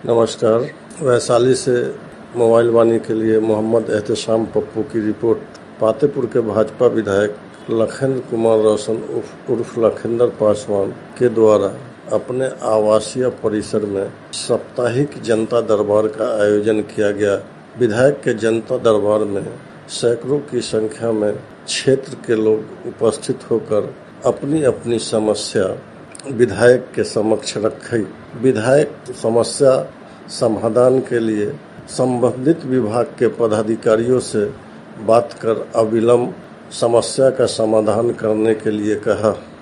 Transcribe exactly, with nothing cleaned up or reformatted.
नमस्कार। वैशाली से मोबाइल वाणी के लिए मोहम्मद एहतेशाम पप्पू की रिपोर्ट। पातेपुर के भाजपा विधायक लखेंद्र कुमार रोशन उर्फ लखेंद्र पासवान के द्वारा अपने आवासीय परिसर में साप्ताहिक जनता दरबार का आयोजन किया गया। विधायक के जनता दरबार में सैकड़ों की संख्या में क्षेत्र के लोग उपस्थित होकर अपनी अपनी समस्या विधायक के समक्ष रखी। विधायक समस्या समाधान के लिए संबंधित विभाग के पदाधिकारियों से बात कर अविलंब समस्या का समाधान करने के लिए कहा।